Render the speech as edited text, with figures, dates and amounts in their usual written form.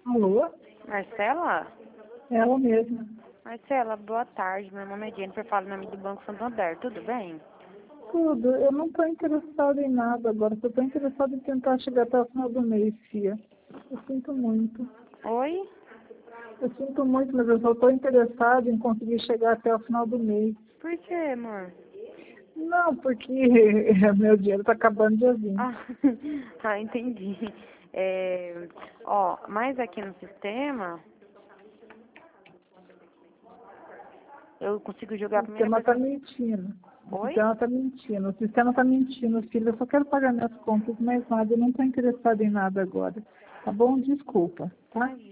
Alô? Marcela? Ela mesma. Marcela, boa tarde. Meu nome é Jennifer, falo em nome do Banco Santander. Tudo bem? Tudo. Eu não estou interessada em nada agora. Eu estou interessada em tentar chegar até o final do mês, Fia. Eu sinto muito. Oi? Eu sinto muito, mas eu só estou interessada em conseguir chegar até o final do mês. Por quê, amor? Não, porque meu dinheiro está acabando dia 20. Ah, entendi. Mas aqui no sistema, eu consigo jogar a O primeira sistema está pessoa. mentindo. O Oi? sistema está mentindo. O sistema está mentindo, filha. Eu só quero pagar minhas contas, mais nada. Eu não estou interessada em nada agora. Tá bom? Desculpa, tá? Imagina.